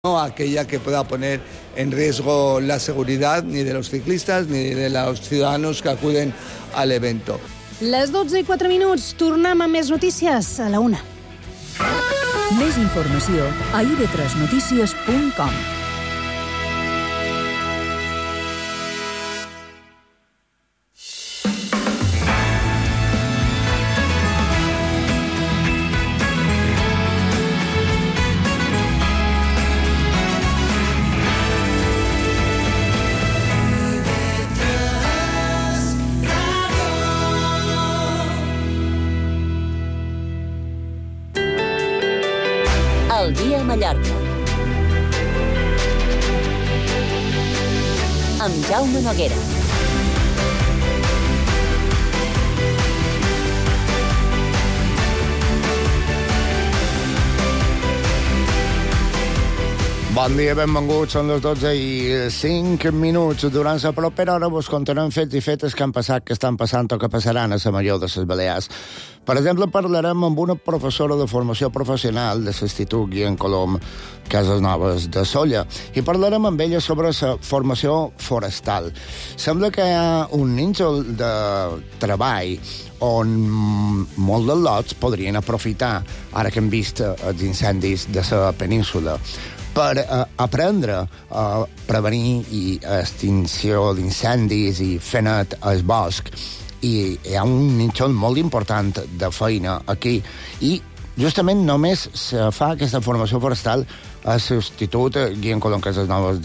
no aquella que pueda poner en riesgo la seguridad ni de los ciclistas ni de los ciudadanos que acuden al evento. Les 12:04, tornem amb més notícies a la 1. Més informació a ib3notícies.com. El dia a Mallorca. Amb Jaume Noguera. Bon dia, benvinguts. Són les 12:05. Durant la propera hora vos contarem fets i fetes que han passat, que estan passant o que passaran a la major de les Balears. Per exemple, parlarem amb una professora de formació professional de l'Institut Guillem Colom, Cases Noves de Sóller, i parlarem amb ella sobre la formació forestal. Sembla que hi ha un nínxol de treball on molts dels lots podrien aprofitar, ara que hem vist els incendis de la península, per aprendre a prevenir i extinció d'incendis i fer net el bosc. I hi ha un nínxol molt important de feina aquí. I justament només se fa aquesta formació forestal a l'Institut Guillem Colom Cases Noves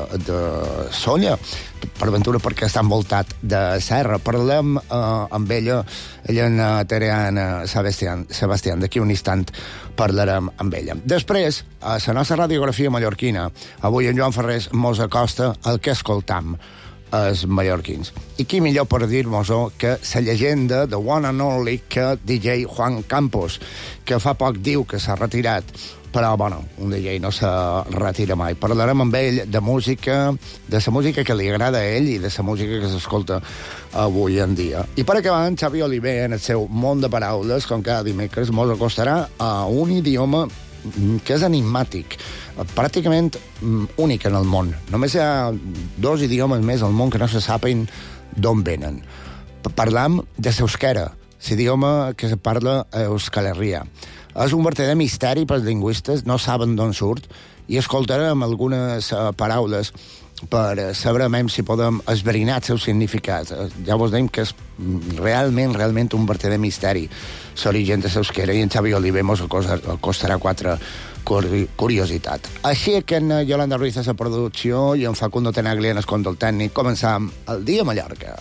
de Sóller, per ventura perquè està envoltat de serra. Parlem amb ella en Tereana Sebastián. D'aquí un instant parlarem amb ella. Després, a la nostra radiografia mallorquina, avui en Joan Ferrés mos acosta el que escoltam els mallorquins. I qui millor per dir-nos-ho que la llegenda de One and Only que DJ Juan Campos, que fa poc diu que s'ha retirat, però, bueno, un DJ no se retira mai. Parlarem amb ell de música, de la música que li agrada a ell i de la música que s'escolta avui en dia. I per acabar, en Xavi Oliver, en el seu món de paraules, com cada dimecres, mos acostarà a un idioma que és enigmàtic, pràcticament únic en el món. Només hi ha 2 idiomes més al món que no se saben d'on venen. Parlam de l'euskera, l'idioma que se parla a Euskal Herria. És un verdader misteri pels lingüistes, no saben d'on surt, i escoltarem algunes paraules per saber si podem esbrinar el seu significat. Ja vos dèiem que és realment un verdader misteri l'origen de l'euskera, i en Xavi Oliver mos acostarà 4 curiositats. Així que en Yolanda Ruiz a la producció i en Facundo Tenaglia en el control tècnic, començam el dia a Mallorca.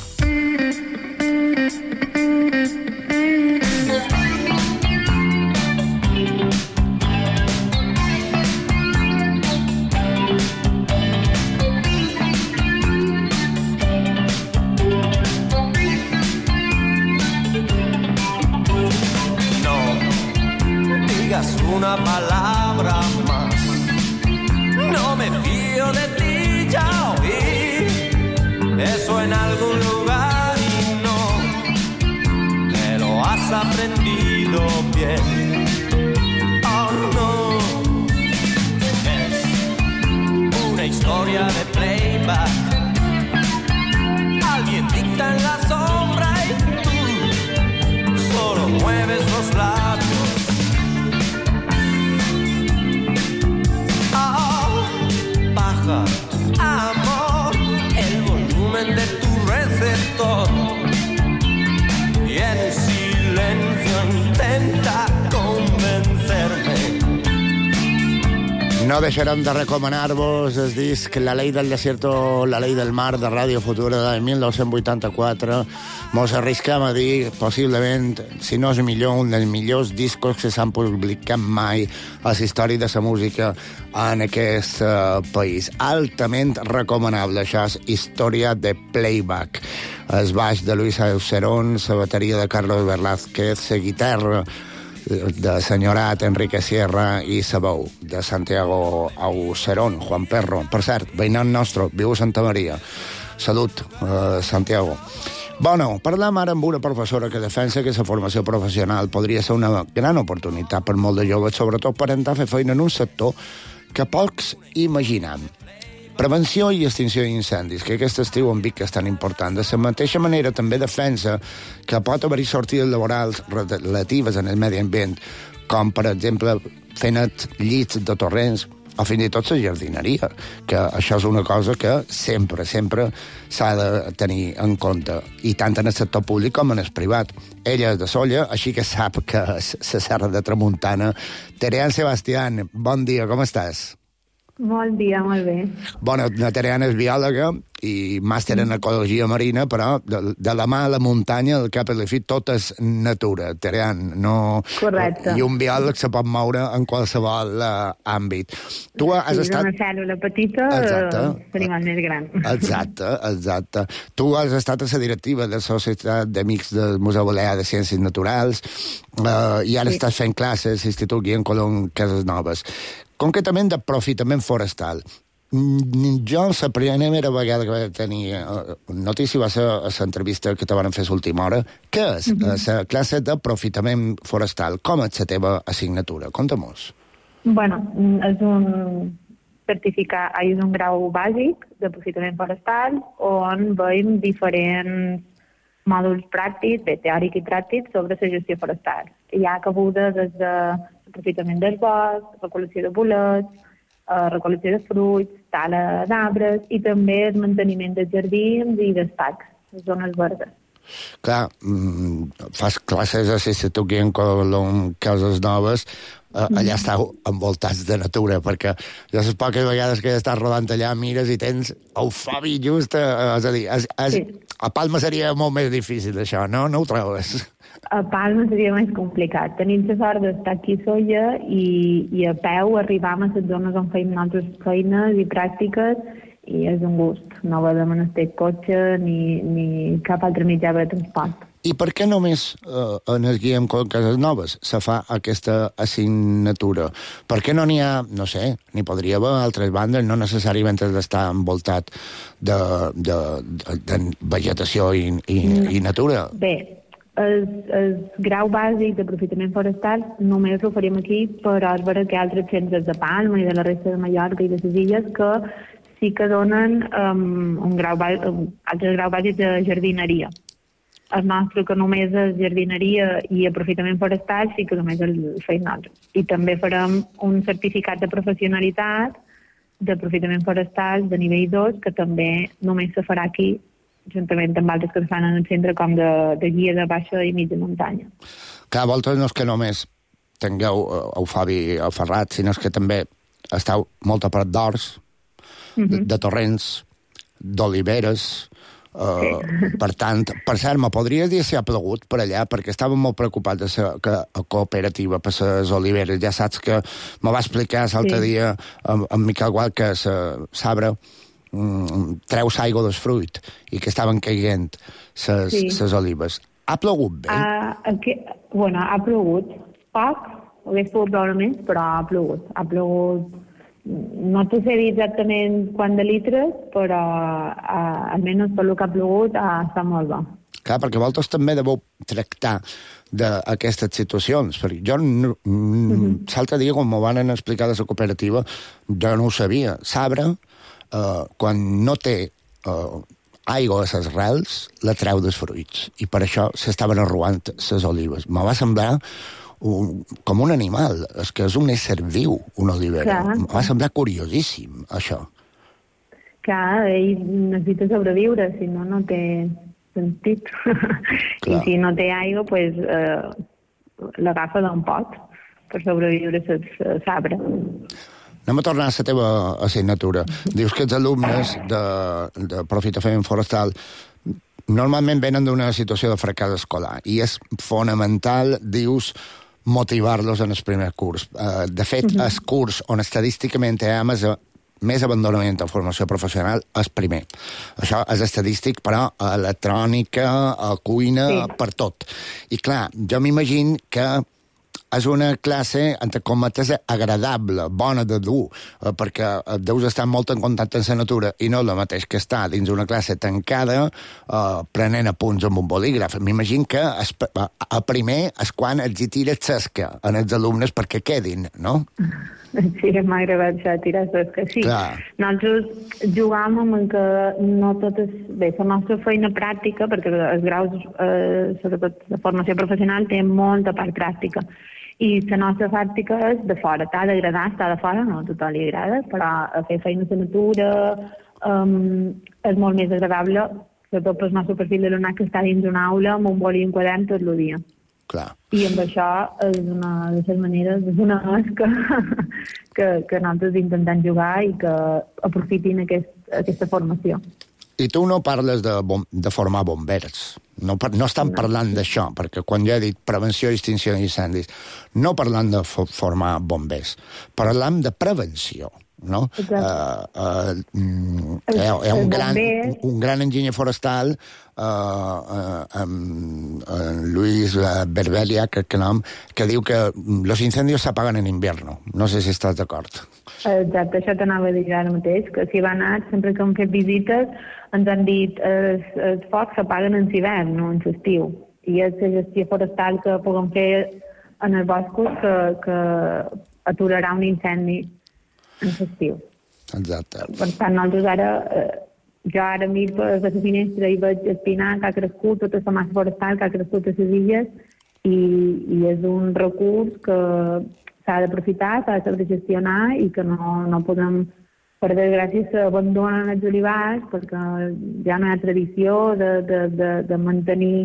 Una palabra más. No me fío de ti, ya oí eso en algún lugar y no me lo has aprendido bien. Oh no, es una historia de playback. Alguien dicta en la sombra y tú solo mueves los labios. Amor, el volumen de tu receptor y en silencio intenta convencerme. No deixarem de recomanar-vos el disc La ley del desierto, la ley del mar de Ràdio Futura de 1984. Mos arrisquem a dir, possiblement, si no és millor, un dels millors discos que s'han publicat mai a la història de la música en aquest país. Altament recomanable. Això és història de playback. El baix de Luis Aucerón, la bateria de Carlos Velázquez, la guitarra de senyorat Enrique Sierra i la veu de Santiago Aucerón, Juan Perro. Per cert, veïnat nostre, viu a Santa Maria. Salut, Santiago. Bueno, parlem ara amb una professora que defensa que la formació professional podria ser una gran oportunitat per molt de joves, sobretot per entrar a fer feina en un sector que pocs imaginem. Prevenció i extinció d'incendis, que aquest estiu en Vic és tan important. De la mateixa manera també defensa que pot haver-hi sortides laborals relatives en el medi ambient, com per exemple fer net llits de torrents, o fins i tot la jardineria, que això és una cosa que sempre s'ha de tenir en compte, i tant en el sector públic com en el privat. Ella és de Sóller, així que sap que és la Serra de Tramuntana. Terean Sebastián, bon dia, com estàs? Bon dia, molt bé. Bueno, la Tereana és biòloga i màster en ecologia marina, però de la mà a la muntanya, el cap i la fi, tot és natura, Terean. No... Correcte. I un biòleg se pot moure en qualsevol àmbit. Tu has estat... una cèl·lula petita, animal més gran. Exacte. Tu has estat a la directiva de la Societat d'Amics del Museu Balear de Ciències Naturals i ara estàs fent classes a l'Institut Guillem Colom Cases Noves. Concretament d'aprofitament forestal. Jo la primera vegada que vaig tenir notícia va ser a l'entrevista que te van fer l'última hora. Què és la classe d'aprofitament forestal? Com és la teva assignatura? Conta-mos. Bueno, és un certificat, és un grau bàsic d'aprofitament forestal on veiem diferents mòduls pràctics, teòric i pràctic, sobre la gestió forestal. Hi ha cabuda des de aprofitament del bosc, recol·lecció de bolets, recol·lecció de fruits, tala d'arbres i també el manteniment dels jardins i dels parcs, les zones verdes. Clar, fas classes a l'Institut Guillem Colom Cases Noves, allà estàu envoltats de natura, perquè jo les poques vegades que estàs rodant allà mires i tens eufobi just, és a dir, a Palma seria molt més difícil això, no? No ho trobes? A Palma seria més complicat. Tenim la sort d'estar aquí a Sóller i a peu arribam a les zones on feim nosaltres feines i pràctiques i és un gust. No va de menester cotxe ni cap altre mitjà de transport. I per què només en el Guillem Colom Cases Noves se fa aquesta assignatura? Per què no n'hi ha, no sé, n'hi podria haver altres bandes, no necessàriament has d'estar envoltat de vegetació i natura? Bé, el grau bàsic d'aprofitament forestal només l'oferim aquí, però és vera que hi ha altres centres de Palma i de la resta de Mallorca i de les illes que sí que donen altres grau bàsic de jardineria. El nostre, que només és jardineria i aprofitament forestal, sí que només el feim nosaltres. I també farem un certificat de professionalitat d'aprofitament forestal de nivell 2, que també només se farà aquí, juntament amb altres que es fan en el centre com de guia de baixa i mitja muntanya. Clar, vosaltres no és que només tingueu eufobi o ferrat, sinó que també esteu molt a prop d'horts, de torrents, d'oliveres. Per tant, per cert, me podries dir si ha plogut per allà, perquè estava molt preocupat de la cooperativa per les oliveres. Ja saps que me va explicar l'altre dia en Miquel Gual que s'arbre treus aigua del fruit i que estaven caient les olives. Ha plogut bé? Ha plogut poc, hauria pogut ploure més, però ha plogut. No t'ho sé dir exactament quant de litres, però almenys per el que ha plogut està molt bo. Clar, perquè vosaltres també deveu tractar d'aquestes situacions. Perquè jo, l'altre dia, quan m'ho van explicar de la cooperativa, jo no ho sabia. S'arbre, quan no té aigua a les rels, la treu dels fruits. I per això s'estaven arruant les olives. Me va semblar com un animal, és que és un ésser viu, una olivera. Em va semblar curiosíssim, això. Clar, ell necessita sobreviure, si no, no té sentit. I si no té aigua, doncs l'agafa d'un pot per sobreviure l'arbre. Anem a tornar a la teva assignatura. Dius que els alumnes d'aprofitament forestal normalment venen d'una situació de fracàs escolar i és fonamental, dius, motivar-los en el primer curs. De fet, el curs on estadísticament hi ha més abandonament de formació professional és primer. Això és estadístic, però a electrònica, a cuina, per tot. I clar, jo m'imagino que és una classe, entre cometes, agradable, bona de dur, perquè deus estar molt en contacte amb la natura i no el mateix que estar dins una classe tancada prenent apunts amb un bolígraf. M'imagino que a primer és quan els hi tires xesca en els alumnes perquè quedin, no? Sí, m'ha agradat això, tirar xesca, sí. Clar. Nosaltres jugàvem amb que no totes... Bé, la nostra feina pràctica, perquè els graus, sobretot de formació professional, té molta part pràctica. I la nostra pràctica és de fora. T'ha d'agradar estar de fora, no a tothom li agrada, però fer feina a la natura és molt més agradable, sobretot pel nostre perfil d'alumnat que està dins d'una aula amb un boli i un quadern tot el dia. Clar. I amb això és una de les maneres, és una que nosaltres intentem jugar i que aprofitin aquesta formació. I tu no parles de formar bombers. No estan parlant d'això, perquè quan jo he dit prevenció i extinció d'incendis, no parlant de formar bombers, parlam de prevenció, no? Hi ha un gran enginyer forestal, Luis Berbelia, que diu que los incendios se apagan en invierno. No sé si estàs d'acord. Exacte, això t'anava a dir ara mateix, que si va anar, sempre que hem fet visites, ens han dit els focs s'apaguen en l'hivern, no en l'estiu. I és la gestió forestal que puguem fer en els boscos que aturarà un incendi en l'estiu. Exacte. Per tant, nosaltres jo ara miro per la finestra i veig el pinar que ha crescut, tota la massa forestal que ha crescut a les illes, i és un recurs que s'ha d'aprofitar, s'ha de saber gestionar i que no podem, per desgràcia, s'abandonen els olivars perquè ja no hi ha tradició de mantenir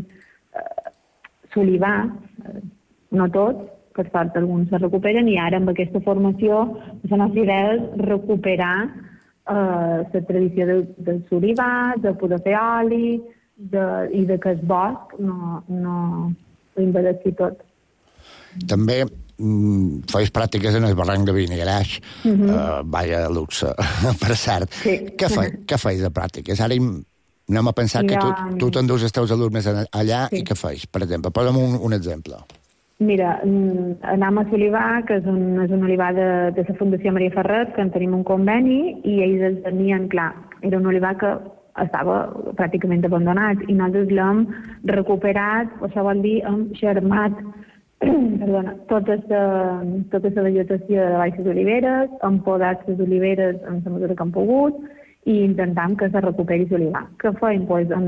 l'olivar, no tots, per sort alguns se recuperen, i ara amb aquesta formació la nostra idea és recuperar la tradició dels olivars, de poder fer oli i de que el bosc no ho invadeixi tot. També feis pràctiques en el barranc de Vinigaraix, vaja luxe, per cert. Sí. Què feis de pràctiques? Ara anem a pensar que tu t'endús els teus alumnes allà, sí. I què feis? Per exemple, posa'm un exemple. Mira, anem a l'olivar, que és un olivar de la Fundació Maria Ferret, que en tenim un conveni, i ells el tenien clar. Era un olivar que estava pràcticament abandonat, i nosaltres l'hem recuperat, això vol dir, hem xermat tota la vegetació de baix les oliveres, hem podat les oliveres en la mesura que hem pogut, i intentam que se recuperi l'olivar. Què feim?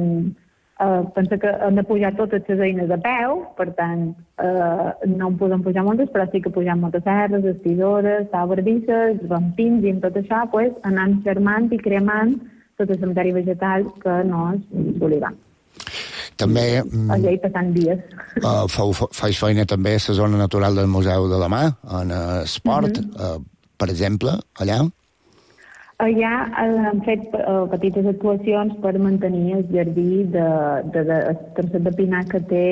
Pensa que hem de pujar totes les eines a peu, per tant, no en podem pujar moltes, però sí que pugem motoserres, estidores, sabardisses, rampins, i amb tot això anant germant i cremant tot el matèria vegetal que no és l'olivar. També allà hi passant dies. Faig feina també a la zona natural del Museu de la Mà, en esport, per exemple, allà? Allà han fet petites actuacions per mantenir el jardí el tercer de pinar que té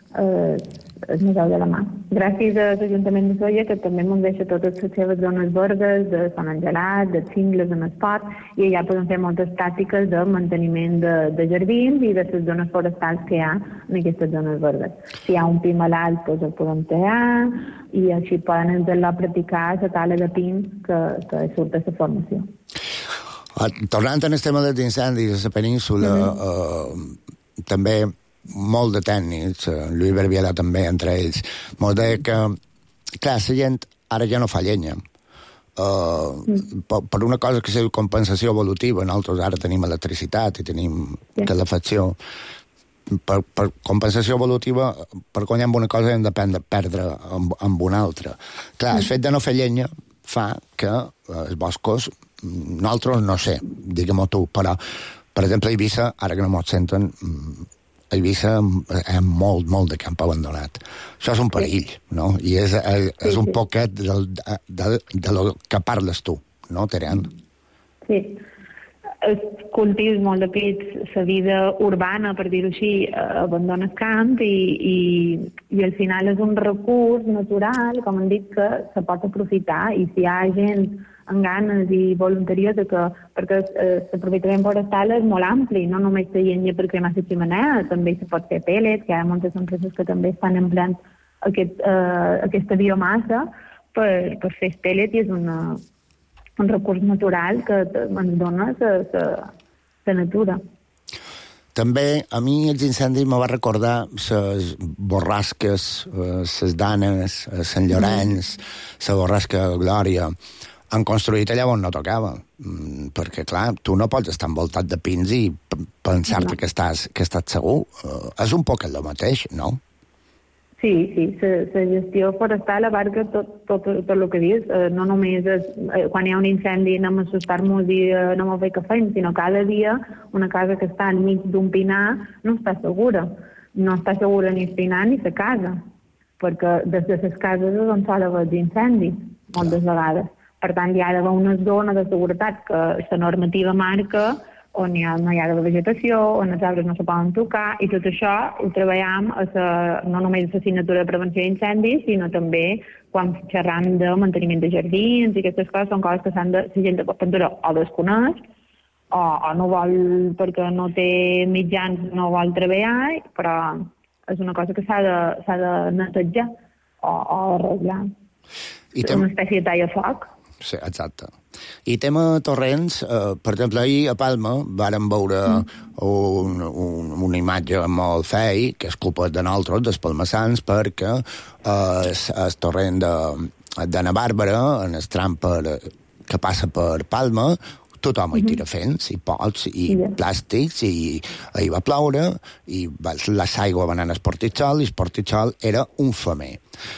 el Museu de la Mà. Gràcies a l'Ajuntament de Sóller, que també ens deixa totes les seves zones verdes, de Sant Angelat, de cingles en esport, i allà podem fer moltes pràctiques de manteniment de jardins i de les zones forestals que hi ha en aquestes zones verdes. Si hi ha un pi malalt, doncs el podem tallar, i així poden practicar la tala de pins que surt de la formació. Tornant al tema dels incendis a la península, també molt de tècnics, Lluís Berbiela també, entre ells, molt deia que, clar, la gent ara ja no fa llenya. Per una cosa que és la compensació evolutiva, nosaltres ara tenim electricitat i tenim calefacció. Per compensació evolutiva, per quan hi ha una cosa hem de perdre amb una altra. Clar, el fet de no fer llenya fa que els boscos, nosaltres no sé, digue-m'ho tu, però, per exemple, a Eivissa, ara que no m'ho senten, a Eivissa hi ha molt de camp abandonat. Això és un perill, no? I és un poquet de lo que parles tu, no, Terian? Sí. Els cultius molt de pits, la vida urbana, per dir-ho així, abandona el camp i al final és un recurs natural, com han dit, que se pot aprofitar, i si hi ha gent amb ganes i voluntariosa, perquè l'aprofitament forestal és molt ampli, no només la llenya per cremar la ximenea, també se pot fer pèl·let, que hi ha moltes empreses que també estan empleant aquesta biomassa per fer pellet, i és un recurs natural que ens dona la natura. També a mi els incendis me va recordar les borrasques, les danes, Sant Llorenç, la borrasca Glòria. Han construït allà on no tocava, perquè, clar, tu no pots estar envoltat de pins i pensar-te que estàs segur. És un poc el mateix, no? Sí, la gestió forestal abarca tot el que dius. No només quan hi ha un incendi anem a assustar-nos i anem a fer què fem, sinó cada dia una casa que està enmig d'un pinar no està segura. No està segura ni el pinar ni la casa, perquè des de les cases és on solen haver incendis, moltes vegades. Per tant, hi ha d'haver una zona de seguretat que la normativa marca, on no hi ha de vegetació, on els arbres no se poden tocar, i tot això ho treballem no només a l'assignatura de prevenció d'incendis, sinó també quan xerram de manteniment de jardins i aquestes coses, són coses que la gent de PortAventura o desconeix, o no vol, perquè no té mitjans, no vol treballar, però és una cosa que s'ha de netejar o arreglar. Una espècie de talla-foc. Sí, exacte. I tema torrents, per exemple, ahir a Palma vàrem veure una imatge molt fei, que és culpa de nosaltres, dels palmassans, perquè el torrent de na Bàrbara, en el tram que passa per Palma, tothom hi tira fents, i pots, i plàstics, i ahir va ploure, i l'aigua va anar al Portitxol, i el Portitxol era un femer.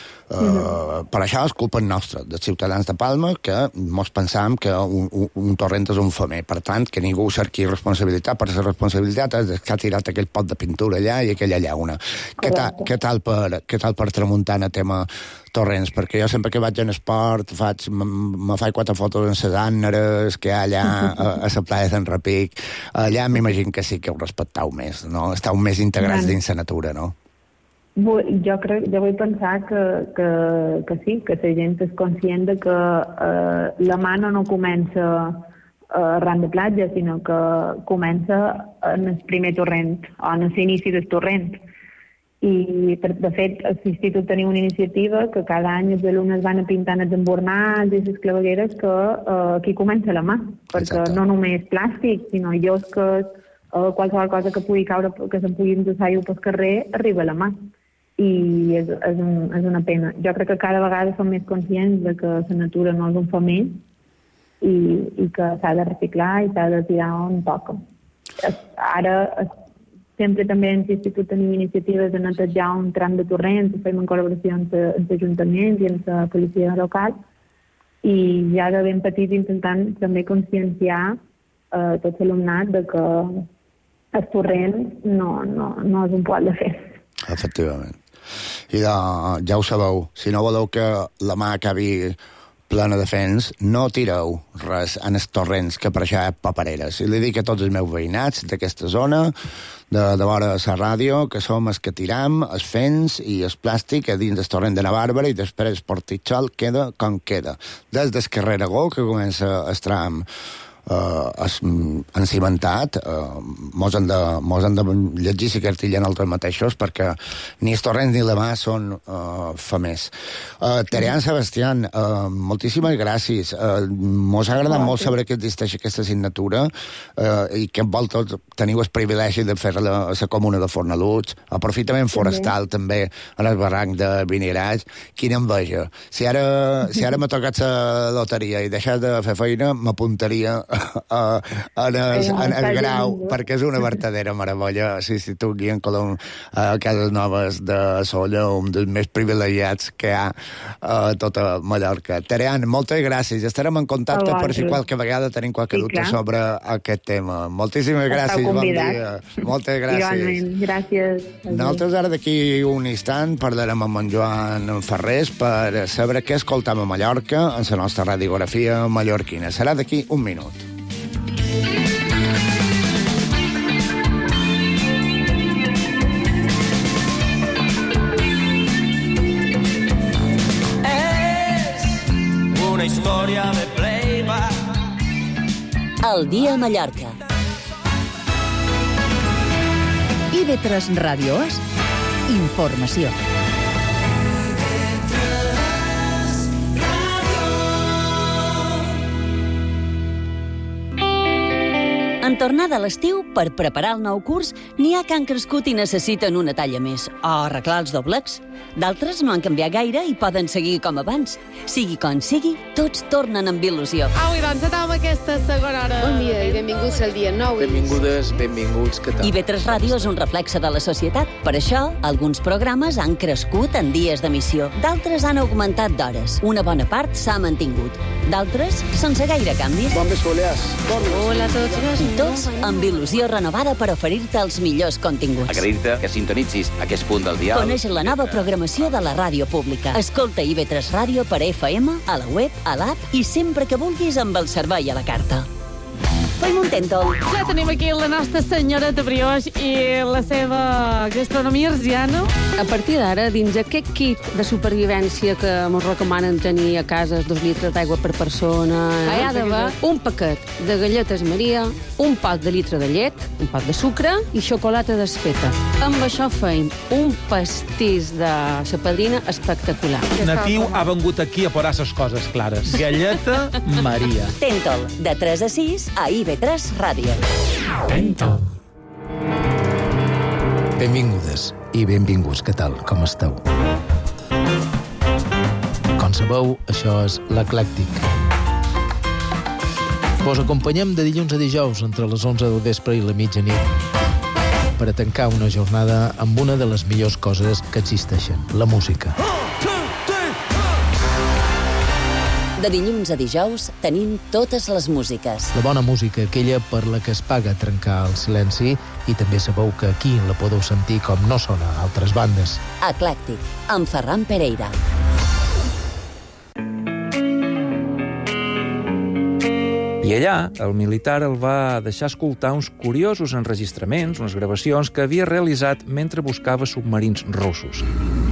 Per això és culpa nostra, dels ciutadans de Palma, que mos pensàvem que un torrent és un femer. Per tant, que ningú cerqui responsabilitat, per la responsabilitat és que ha tirat aquell pot de pintura allà i aquella llauna. Què tal per Tramuntana, tema torrents? Perquè jo sempre que vaig en esport me faig 4 fotos en les àneres que hi ha allà a la playa de Sant Repic. Allà m'imagino que sí que ho respectau més, no? Estàu més integrats dins la natura, no? Jo vull pensar que sí, que la gent és conscient de que la mano no comença arran de platja, sinó que comença en el primer torrent, o en l'inici del torrent. I, de fet, a l'Institut tenim una iniciativa que cada any els alumnes van a pintar els embornals i les clavegueres, que aquí comença la mà, perquè no només plàstic, sinó llosques, qualsevol cosa que pugui caure, que se'n pugui endossar pel carrer, arriba a la mà. I és una pena. Jo crec que cada vegada som més conscients de que la natura no és un femer i que s'ha de reciclar i s'ha de tirar on toca. Ara, sempre també en l'Institut tenim iniciatives de netejar un tram de torrents, fem en col·laboració amb els ajuntaments i amb la policia local, i ja de ben petit intentant també conscienciar tot l'alumnat de que el torrent no és un poal de fer. Efectivament. I ja ho sabeu, si no voleu que la mà acabi plena de fens, no tireu res en els torrents, que per això hi ha papereres. I li dic a tots els meus veïnats d'aquesta zona, de vora la ràdio, que som els que tiram els fens i el plàstic a dins del torrent de na Bàrbara, i després el Portitxol queda com queda. Des del carrer Aragó, que comença el tram encimentat, mos han de llegir la cartilla nosaltres mateixos, perquè ni els torrents ni la mà són famers. Terian Sebastián, moltíssimes gràcies. Mos ha agradat molt saber que existeix aquesta assignatura i que vosaltres teniu el privilegi de fer-la a la comuna de Fornalutx, aprofitament forestal també en el barranc de Vinirats. Quina enveja. Si ara m'ha tocat la loteria i deixat de fer feina, m'apuntaria en el grau, perquè és una vertadera meravella. Sí, tu aquí en Colom, a Cases Noves de Solla, un dels més privilegiats que hi ha a tota Mallorca. Terian, moltes gràcies. Estarem en contacte per si qualque vegada tenim qualque dubte sobre aquest tema. Moltíssimes gràcies, bon dia. Moltes gràcies. Igualment, gràcies. Nosaltres ara d'aquí un instant parlarem amb en Joan Ferrés per saber què escoltam a Mallorca en la nostra radiografia mallorquina. Serà d'aquí un minut. Una història de playback. El dia a Mallorca. IB3 Ràdio és informació. En tornada a l'estiu, per preparar el nou curs, n'hi ha que han crescut i necessiten una talla més, o arreglar els doblecs. D'altres no han canviat gaire i poden seguir com abans. Sigui com sigui, tots tornen amb il·lusió. Au, i doncs, anem aquesta segona hora. Bon dia i benvinguts al dia 9. Benvingudes, benvinguts, què tal? IB3 Ràdio és un reflexe de la societat. Per això, alguns programes han crescut en dies d'emissió. D'altres han augmentat d'hores. Una bona part s'ha mantingut. D'altres, sense gaire canvis. Bon vespre, Balears. Hola a tots. I tots amb il·lusió renovada per oferir-te els millors continguts. Agrair-te que sintonitzis aquest punt del dial. Coneix la nova programació de la ràdio pública. Escolta IB3 Ràdio per FM, a la web, a l'app i sempre que vulguis amb el servei a la carta. Fem un tèntol. Ja tenim aquí la nostra senyora de brioix i la seva gastronomia arsiana. A partir d'ara, dins aquest kit de supervivència que ens recomanen tenir a casa 2 litres d'aigua per persona, hi ha d'haver un paquet de galletes Maria, un pot de litre de llet, un pot de sucre i xocolata desfeta. Amb això feim un pastís de sa padrina espectacular. Natiu ha vengut aquí a posar les coses clares. Galleta Maria. Tèntol, de 3 a 6 a IB3 Ràdio. Tèntol. Benvingudes i benvinguts, què tal? Com esteu? Com sabeu, això és l'Eclèctic. Vos acompanyem de dilluns a dijous entre les 11 del vespre i la mitjanit per a tancar una jornada amb una de les millors coses que existeixen, la música. De dilluns a dijous tenim totes les músiques. La bona música, aquella per la que es paga trencar el silenci, i també sabeu que aquí la podeu sentir com no sona a altres bandes. Eclèctic, amb Ferran Pereira. I allà, el militar el va deixar escoltar uns curiosos enregistraments, unes gravacions que havia realitzat mentre buscava submarins russos.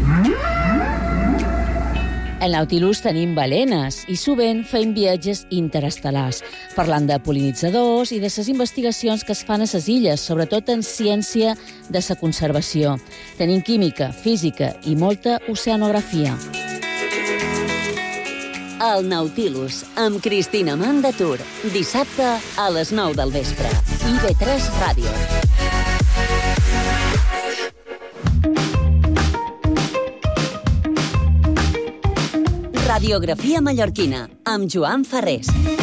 Al Nautilus tenim balenes i sovint feim viatges interestel·lars, parlant de pol·linitzadors i de les investigacions que es fan a les illes, sobretot en ciència de la conservació. Tenim química, física i molta oceanografia. El Nautilus, amb Cristina Mandatur, dissabte a les 9 del vespre. IB3 Ràdio. Radiografia mallorquina, amb Joan Ferrés.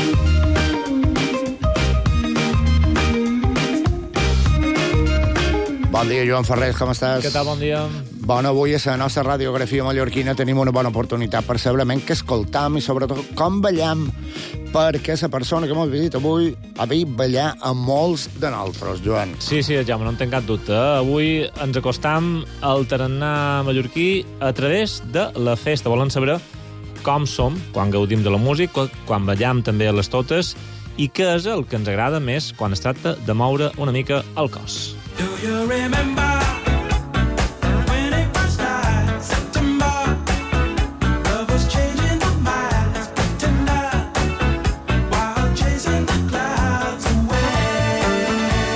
Bon dia, Joan Ferrés, com estàs? Què tal, bon dia? Bueno, avui a la nostra radiografia mallorquina tenim una bona oportunitat per saber què escoltam i sobretot com ballam, perquè la persona que m'ha visitat avui ha vist ballar a molts de nosaltres, Joan. Sí, Jaume, no en tinc cap dubte. Avui ens acostam al tarannà mallorquí a través de la festa. Volem saber com som quan gaudim de la música, quan ballam també a les totes, i què és el que ens agrada més quan es tracta de moure una mica el cos. Do you remember when it was night, September? Love was changing the minds, tender, while chasing the clouds away.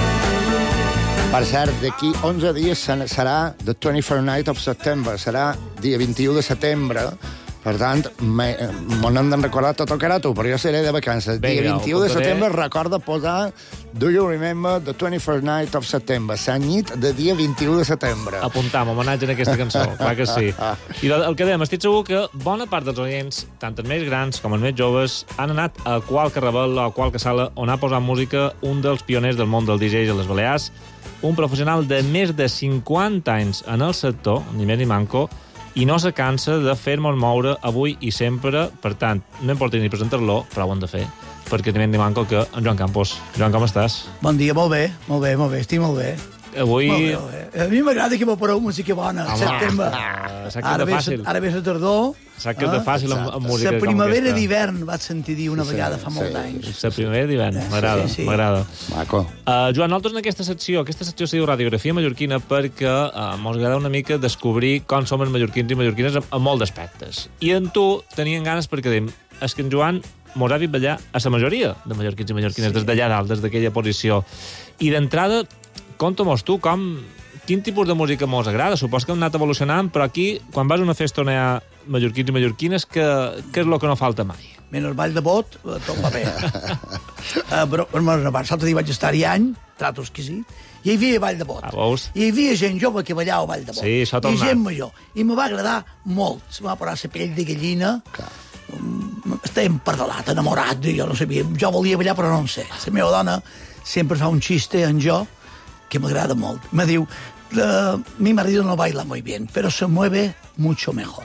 Per cert, d'aquí 11 dies serà The 21st Night of September, serà dia 21 de setembre. Per tant, m'ho hem de recordar tot el que era tu, però jo seré de vacances. Dia 21 de setembre, recorda posar Do you remember the 21st night of September? La nit de dia 21 de setembre. Apuntam, homenatge en aquesta cançó, clar que sí. I el que dèiem, estic segur que bona part dels oients, tant els més grans com els més joves, han anat a qualque rebel o a qualque sala on ha posat música un dels pioners del món del DJ a les Balears, un professional de més de 50 anys en el sector, ni més ni manco, i no se cansa de fer-nos moure avui i sempre. Per tant, no importa ni presentar-lo, però ho hem de fer, perquè tenim de manco que en Joan Campos. Joan, com estàs? Bon dia, molt bé, estic molt bé. Avui... Molt bé. A mi m'agrada que m'ho pareu música bona, setembre. Ara ve la tardor. Saps que és de fàcil amb música. La primavera d'hivern, vaig sentir dir una vegada fa molt d'anys. La primavera d'hivern, m'agrada. Maco. Joan, nosaltres en aquesta secció se diu Radiografia Mallorquina perquè mos agrada una mica descobrir com som els mallorquins i mallorquines en molts aspectes. I en tu tenien ganes perquè dèiem, és que en Joan mos ha vist ballar a la majoria de mallorquins i mallorquines, des d'allà dalt, des d'aquella posició. I d'entrada, conta-mos tu quin tipus de música mos agrada. Supos que hem anat evolucionant, però aquí, quan vas a una festa on hi ha mallorquins i mallorquines, què és el que no falta mai? menys Vall de Bot, tot va bé. Però l'altre dia vaig estar-hi any, trato exquisit, i hi havia Vall de Bot. I hi havia gent jove que ballava Vall de Bot. Sí, això ha tornat. I gent major. I me va agradar molt. Se m'ha posat la pell de gallina. Estàvem perdolat, enamorat, jo no sabia. Jo volia ballar, però no en sé. La meva dona sempre fa un xiste en jo que m'agrada molt. Me diu, mi marido no baila muy bien, pero se mueve mucho mejor.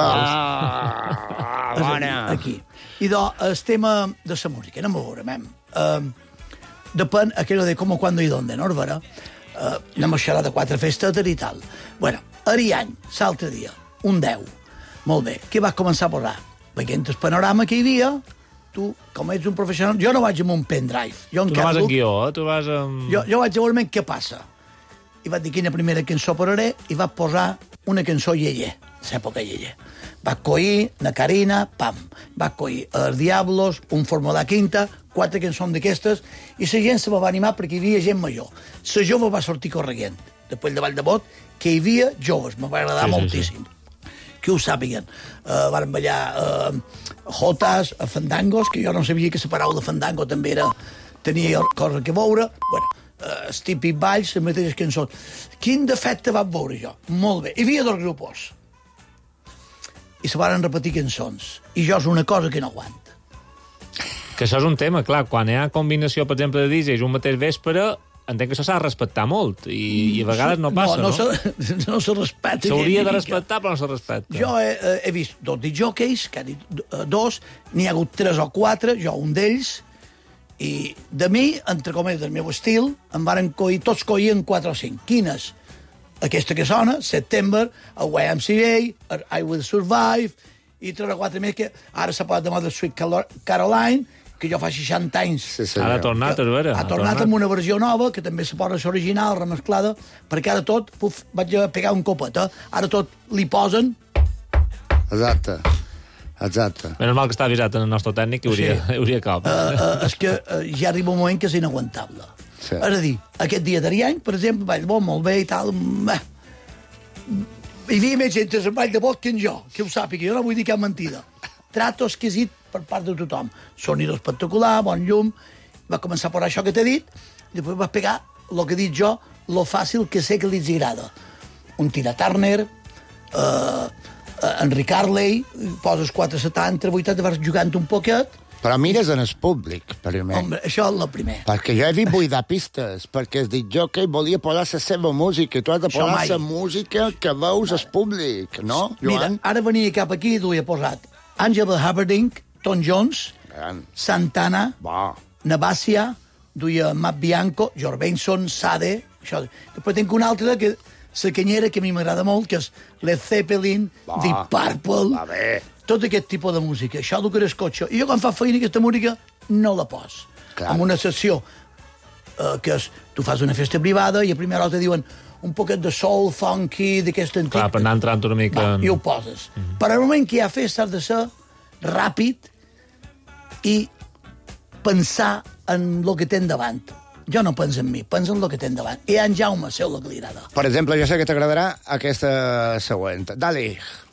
Bona. Aquí. I el tema de la música, anem a veure, depèn aquello de com, quan i d'on, no? Anem a xerrar de 4 festetes i tal. Bueno, Ariany, l'altre dia, un 10. Molt bé. Què vas començar a posar? Veient el panorama que hi havia, tu, com ets un professional... Jo no vaig amb un pendrive. Tu no vas en guió, Tu vas amb... Jo vaig a veure què passa. I vaig dir quina primera cançó posaré i vaig posar una cançó Yeye, l'època Yeye. Vaig coir na Carina, pam. Vaig coir Els Diablos, Un Formulà Quinta, 4 cançons d'aquestes, i la gent se va animar perquè hi havia gent major. La jove va sortir corrent, després de Vall de Bot, que hi havia joves, me va agradar moltíssim. Que ho sàpiguen. Van ballar jotas, fandangos, que jo no sabia que la paraula fandango també tenia cosa que veure. Bueno, els típics balls, les mateixes cançons. Quin defecte vaig veure jo? Molt bé. Hi havia 2 grupos. I se van repetir cançons. I jo és una cosa que no aguanto. Que això és un tema, clar. Quan hi ha combinació, per exemple, de DJs un mateix vespre, entenc que això s'ha de respectar molt. I a vegades no passa, no? No se respecta. S'hauria de respectar, però no se respecta. Jo he vist 2 disjockeys, que ha dit 2, n'hi ha hagut 3 o 4, jo un d'ells, i de mi, entre cometes, del meu estil, em varen coir, tots coïen 4 o 5. Quines? Aquesta que sona, September, el YMCA, I Will Survive, i 3 o 4 més que ara s'ha parlat de moda Sweet Caroline, que jo fa 60 anys... Ara ha tornat, és vera. Ha tornat amb una versió nova, que també se posa l'original, remesclada, perquè ara tot, vaig a pegar un copet, ara tot li posen... Exacte. Menys mal que està avisat en el nostre tècnic, que hauria cop. És que ja arriba un moment que és inaguantable. Sí. És a dir, aquest dia d'Ariany, per exemple, Vall de Bot, molt bé i tal... Hi havia més gent a Vall de Bot que en jo, que ho sàpiga, jo no vull dir cap mentida. Trato exquisit per part de tothom. Sonido espectacular, bon llum... Va començar a posar això que t'he dit, i després va pegar el que he dit jo, lo fàcil que sé que li agrada. Un Tina Turner, Enric Arley, poses 470, 80, vas jugant un poquet... Però mires en el públic, primer. Home, això és el primer. Perquè jo he vist buidar pistes, perquè el disjockey volia posar la seva música, i tu has de posar la música que veus al públic, no, Joan? Mira, ara venia cap aquí i duia posat Angela Humperdinck, Tom Jones, Santana, Navasia, duia Matt Bianco, George Benson, Sade... Això. Després tinc una altra que la canyera que a mi m'agrada molt, que és Led Zeppelin, Deep Purple... Tot aquest tipus de música, això del que era el cotxe. I jo quan fa feina aquesta música no la pos. Amb una sessió que és, tu fas una festa privada i a primera hora te diuen un poquet de soul, funky, d'aquest antic... Clar, per anar entrant una mica... I ho poses. Però al moment que hi ha festa has de ser ràpid i pensar en el que tens davant. Jo no penso en mi, penso en el que tens davant. I en Jaume sé el que li agrada. Per exemple, jo sé que t'agradarà aquesta següent. Dale.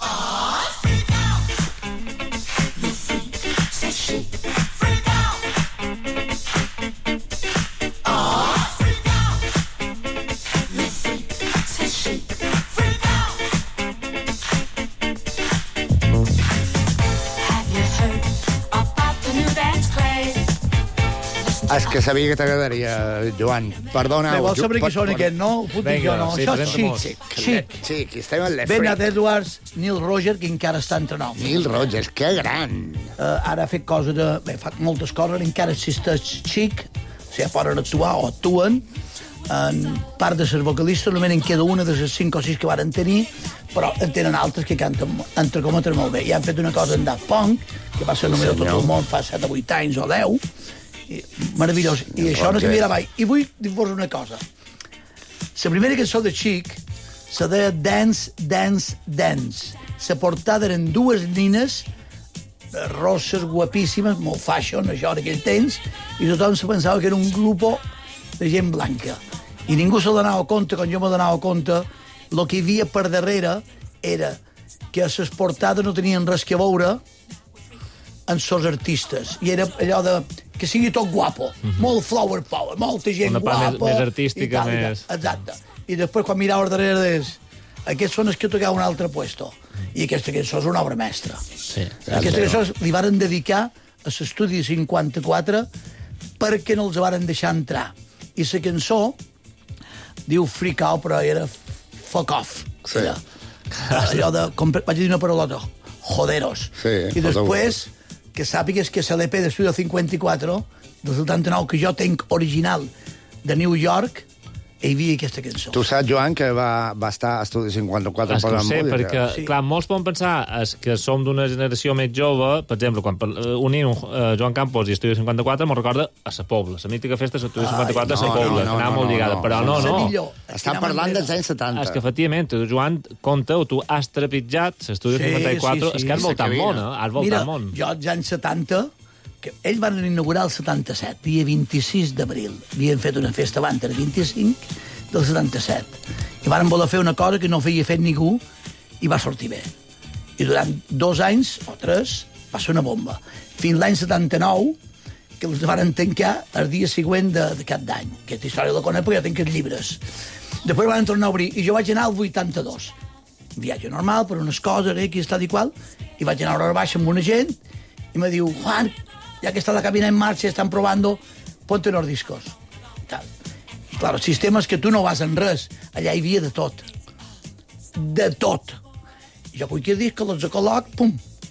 És que sabia que t'agradaria, Joan. Perdona. Vols saber qui són aquest, no? Ho puc dir jo, no? Això és Chic. Chic, estem en l'Efre. Bernard Edwards, Neil Rogers, que encara està entrenant. Neil Rogers, que gran. Ara ha fet coses de... Bé, fa moltes coses, encara existeix Chic, o sigui, poden actuar o actuen. En part de les vocalistes, només en queda una de les 5 o 6 que varen tenir, però en tenen altres que canten entre cometes molt bé. I han fet una cosa en Daft Punk, que va ser el número de tot el món fa 7 o 8 anys o 10, meravellós. I això no canviarà mai. I vull dir-vos una cosa. La primera cançó de Chic se deia Dance, Dance, Dance. La portada eren 2 nines rosses, guapíssimes, molt fashion, això en aquell temps, i tothom se pensava que era un grup de gent blanca. I ningú se donava compte, quan jo me donava compte, el que hi havia per darrere era que a les portades no tenien res que veure en sos artistes. I era allò de que sigui tot guapo, molt flower power, molta gent guapa. Una part més artística, més... Exacte. I després, quan mirava darrere des... Aquests són els que tocava un altre puesto. I aquesta cançó és una obra mestra. Sí. Aquesta cançó li varen dedicar a l'estudi de 54 perquè no els varen deixar entrar. I la cançó diu freak out, però era fuck off. Sí. Allò de... Vaig dir una parolota. Joderos. Sí, I després, que sàpigues que l'EP d'estudi del 54, del 79, que jo tenc original de New York, hi havia aquesta cançó. Tu saps, Joan, que va estar a Estudi 54 per la música? Perquè, sí. clar, molts poden pensar que som d'una generació més jove. Per exemple, quan unim Joan Campos i Estudi 54, me'n recorda a la Pobla. La mítica festa de Estudi 54 a la Pobla, que anava molt lligada. Però no. Estan parlant dels anys 70. És que, efectivament, tu, Joan, compta, tu has trepitjat l'Estudi 54, és que has voltat món, has voltat món. Mira, jo als anys 70... que ells van inaugurar el 77, dia 26 d'abril. Havien fet una festa abans, el 25 del 77. I van voler fer una cosa que no feia fet ningú i va sortir bé. I durant 2 anys, o 3, va ser una bomba. Fins l'any 79, que els van tancar el dia següent de cap d'any. Aquesta història la conec perquè jo tinc els llibres. Després van tornar a obrir, i jo vaig anar al 82. Viatge normal, per unes coses, aquí, tal i qual, i vaig anar a hora baixa amb una gent, i me diu, Juan, ya que está la cabina en marcha, están probando, ponte los discos. Tal. Claro, el sistema és que tu no vas en res. Allà hi havia de tot. De tot. I jo cualquier disco los col·loc, pum.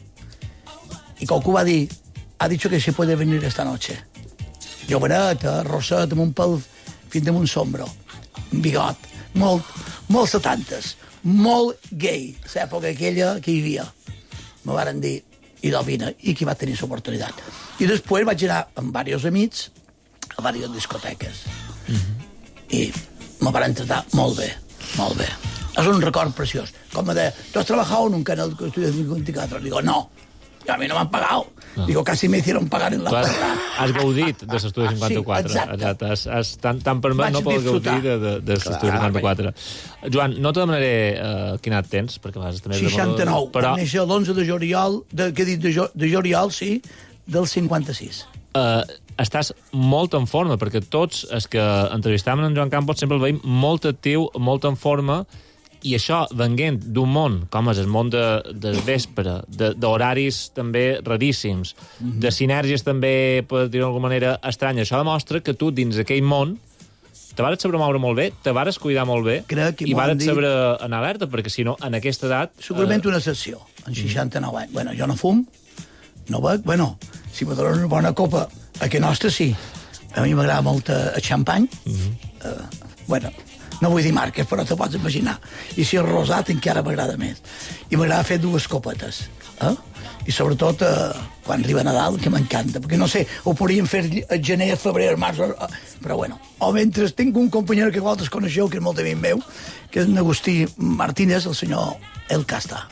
I qualcú va dir, ha dicho que se puede venir esta noche. Joveneta, roset, amb un pèl fins damunt sombro, un bigot, molt 70s, molt gay, l'època aquella que hi havia. Me varen dir, i vine, i qui va tenir l'oportunitat. I després vaig anar amb diversos amics a diverses discoteques. I me van tratar molt bé, molt bé. És un record preciós. Com me deia, ¿tú has trabajado en un canal de estudios de 54? Digo, no. A mí no m'han pagado. No. Digo, casi me hicieron pagar en la puerta. Has gaudit de l'estudi 54. Sí, exacte. Tan permet no pots gaudir de l'estudi 54. Joan, no te demanaré quin edat tens, perquè a vegades també... 69. Però... Vam néixer l'11 de juliol, de juliol, sí, del 56. Estàs molt en forma, perquè tots els que entrevistàvem en Joan Campos sempre el veiem molt actiu, molt en forma, i això, venint d'un món, com és el món del vespre, d'horaris també raríssims, de sinergies també, per dir-ho d'alguna manera, estranya, això demostra que tu, dins aquell món, te vares saber moure molt bé, te vares cuidar molt bé, i vares saber anar alerta, perquè si no, en aquesta edat... Segurament una excepció, en 69 anys. Bueno, jo no fum, no bec, bueno, si me donen una bona copa, a que nostra sí. A mi m'agrada molt el xampany, bueno... No vull dir marques, però te pots imaginar. I si és rosat encara m'agrada més. I m'agrada fer 2 copetes. I sobretot quan arriba Nadal, que m'encanta. Perquè no sé, ho podríem fer a gener, a febrer, a març... Però bueno. O mentre tinc un company que vosaltres coneixeu, que és molt amic meu, que és en Agustí Martínez, el senyor El Casta.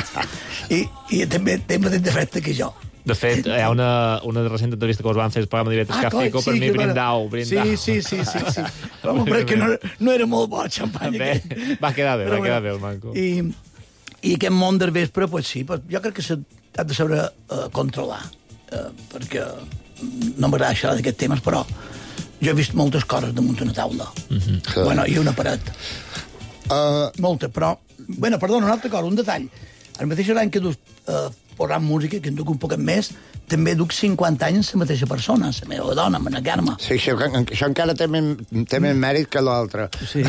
I també té mateix defecte que jo. De fet, hi ha una recent entrevista que us van fer el programa d'Ivetes Càfico, per mi brindau. Sí. Però que no era molt bo el xampany. Va quedar bé el manco. I aquest món del vespre, pues sí, jo crec que s'ha de saber controlar, perquè no m'agrada xerrar d'aquests temes, però jo he vist moltes coses damunt una taula. Bueno, i una paret. Molta, però... Bueno, perdona, una altra cosa, un detall. El mateix any que posant música, que en duc un poc més, també duc 50 anys la mateixa persona, la meva dona, la Carme. Sí, això encara té més mèrit que l'altre. Sí.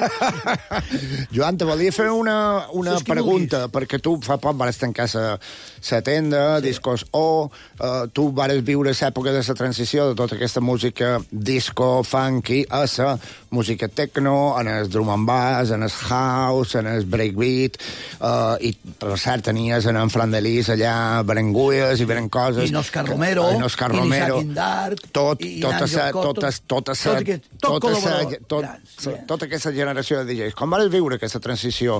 Joan, te volia fer una pregunta, perquè tu fa poc vas tancar la tenda, Discos O, tu vas viure l'època de la transició de tota aquesta música disco, funky, a la música techno, en el drum and bass, en el house, en el breakbeat, i per cert tenies en Fran de Lis allà Berengulles i veren coses... I Òscar Romero, i Isaac Indart, tota aquesta generació de DJs. Com vas viure aquesta transició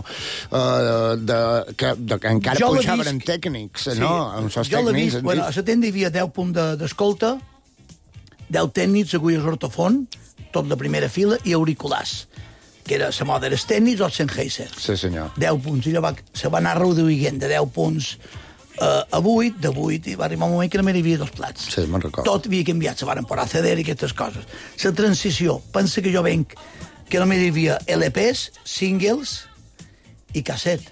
que encara pujaven en tècnics, no? En sos tècnics. Bueno, a la tenda hi havia 10 punts d'escolta, 10 tècnics, agulles ortofon, tot de primera fila, i auriculars, que era la moda dels tècnics o el Sennheiser. Sí, senyor. 10 punts. I se va anar reduint de 10 punts a 8, de 8, i va arribar un moment que només hi havia 2 plats. Sí, me'n recordo. Tot havia canviat, se van posar CD i aquestes coses. La transició, pensa que jo venc que només hi havia LPs, singles i casset.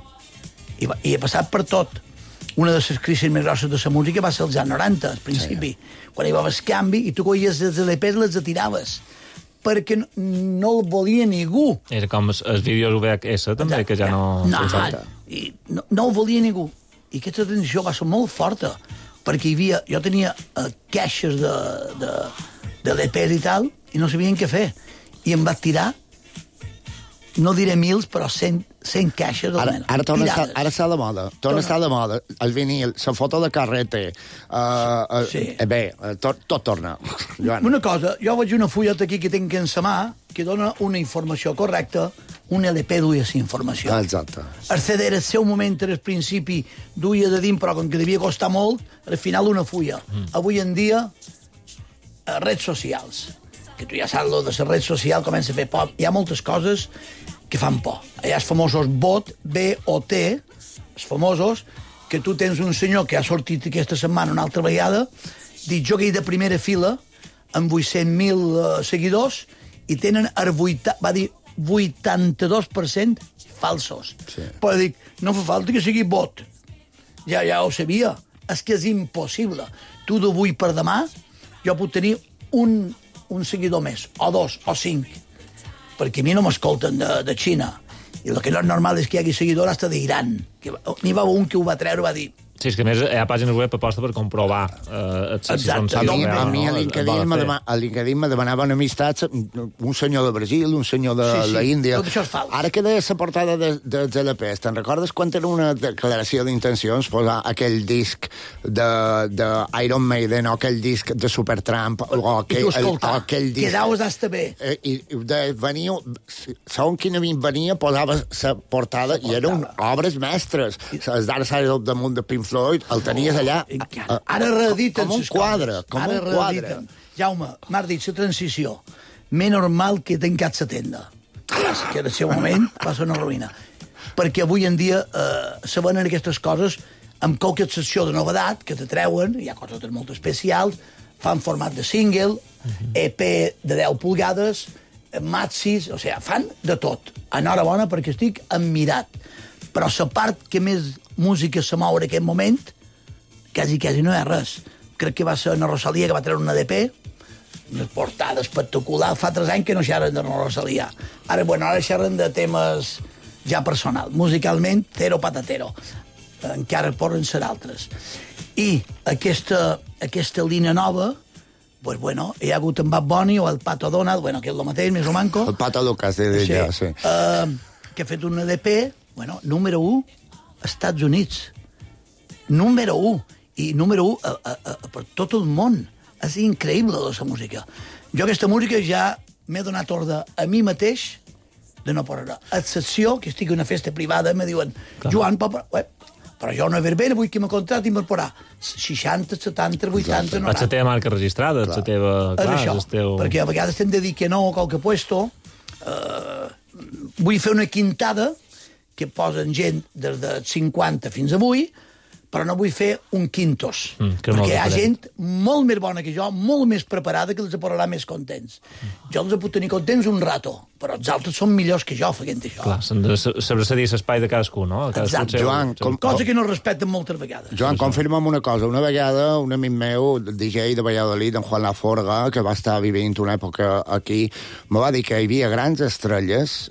I he passat per tot. Una de les crisis més grosses de la música va ser als anys 90, al principi, quan hi va haver el canvi i tu coies els LPs i les atiraves perquè no el volia ningú. Era com els vídeos VHS, també, que ja no... No el volia ningú. I aquesta transició va ser molt forta, perquè hi havia... Jo tenia caixes de LPs i tal, i no sabien què fer. I em va tirar, no diré 1.000, però 100 caixes almenys. Ara està de moda. Torna a estar de moda. El vinil, la foto de carrete... Bé, tot torna. Una cosa, jo veig una fulleta aquí que tinc en sa mà que dona una informació correcta, un LP duia la informació. Exacte. El CD era el seu moment, al principi, duia de dins, però com que devia costar molt, al final una fulla. Avui en dia, redes socials, que tu ja saps, lo de la red social comença a fer por. Hi ha moltes coses que fan por. Hi ha els famosos BOT, B-O-T, els famosos, que tu tens un senyor que ha sortit aquesta setmana una altra vegada, dit jo que hi de primera fila, amb 800.000 seguidors, i tenen va dir 82% falsos. Sí. Però dic, no fa falta que sigui bot. Ja ho sabia. És que és impossible. Tu d'avui per demà, jo puc tenir un seguidor més, o 2, o 5, perquè a mi no m'escolten de Xina. I el que no és normal és que hi hagi seguidor hasta d'Iran. N'hi va un que ho va treure, va dir... Sí, és que a més hi ha pàgines web aposta per comprovar si són seguidors. A mi a LinkedIn me demanaven amistats un senyor de Brasil, un senyor de l'Índia. Tot això és fals. Ara que deies la portada dels LPs, te'n recordes quan era una declaració d'intencions posar aquell disc d'Iron Maiden o aquell disc de Supertramp o aquell disc... Quedaus hasta bé. I venia, segons quina venia, posava la portada i eren obres mestres. Els Dark Side of the Moon de Pink Floyd, el tenies allà ara reediten com un quadre, Jaume, m'has dit la transició més normal que he tancat la tenda, que en el seu moment va ser una ruïna, perquè avui en dia se venen aquestes coses amb qualque excepció de novedat que te treuen, hi ha coses molt especials, fan format de single, EP de 10 pulgades, maxis, o sigui, fan de tot. Enhorabona perquè estic admirat, però la part que més música se mou en aquest moment, quasi no hi ha res. Crec que va ser la Rosalia que va treure una DP, una portada espectacular. Fa 3 anys que no xerren de la Rosalia. Ara xerren de temes ja personal. Musicalment, zero patatero. Encara poden ser altres. I aquesta línia nova, pues bueno, hi ha hagut en Bad Bunny o el Pato Donald, bueno, que és el mateix, més o manco. El Pato Lucas, sí. Que ha fet una DP, bueno, número 1, Estats Units. Número 1. I número 1 per tot el món. És increïble, la música. Jo aquesta música ja m'he donat ordre a mi mateix de no posar-la. A excepció que estic en una festa privada, me diuen, Joan, però jo no he verbena, vull que me contrati per posar 60, 70, 80, 90. És la teva marca registrada, és la teva... És això, perquè a vegades t'hem de dir que no a qualque puesto. Vull fer una quintada que posen gent des de 50 fins avui, però no vull fer un quintos, perquè hi ha gent molt més bona que jo, molt més preparada, que els posarà més contents. Jo els puc tenir contents un rato, però els altres són millors que jo fent això. Clar, s'han de saber cedir l'espai de cadascú, no? Exacte. Joan, cosa que no respecten moltes vegades. Joan, confirma'm una cosa. Una vegada, un amic meu, DJ de Valladolid, en Juan Laforga, que va estar vivint una època aquí, me va dir que hi havia grans estrelles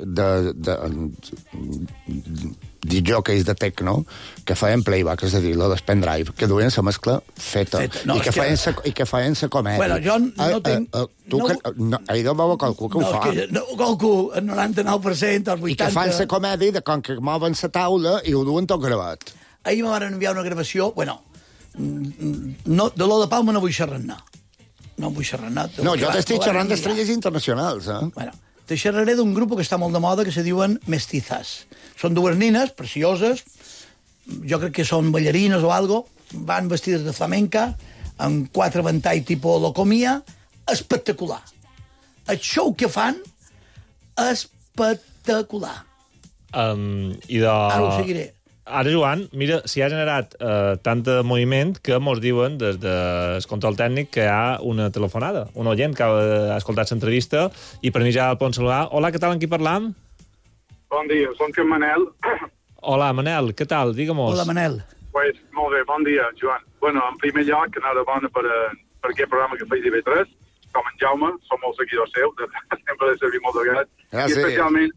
jockeys de techno que feien playback, és a dir, lo del pendrive, que duien la mescla feta. No, i que feien la comèdia. Bueno, jo no tinc... Ahir no veu qualcú que ho fa. Qualcú, el 99%, el 80%... I que fan la comèdia com que mouen la taula i ho duen tot gravat. Ahir me van enviar una gravació, bueno, de lo de Palma no vull xerrar anar. No vull xerrar anar. No, jo t'estic xerrant d'estrelles internacionals, Bueno, te xerraré d'un grup que està molt de moda, que se diuen Mestizas. Són dues nines precioses, jo crec que són ballarines o algo, van vestides de flamenca, amb 4 ventalls tipus locomia, espectacular. El show que fan, espectacular. Ara ho seguiré. Ara, Joan, mira, s'hi ha generat tant de moviment que mos diuen des del control tècnic que hi ha una telefonada, un oient que ha escoltat l'entrevista i per mi ja el podem saludar. Hola, què tal, amb qui parlam? Bon dia, som que Manel. Hola, Manel, què tal? Digue-mos. Hola, Manel. Pues, molt bé, bon dia, Joan. Bueno, en primer lloc, enhorabona per aquest programa que feia TV3, com en Jaume, som molt seguidors seu, sempre he servit molt de vegades, i especialment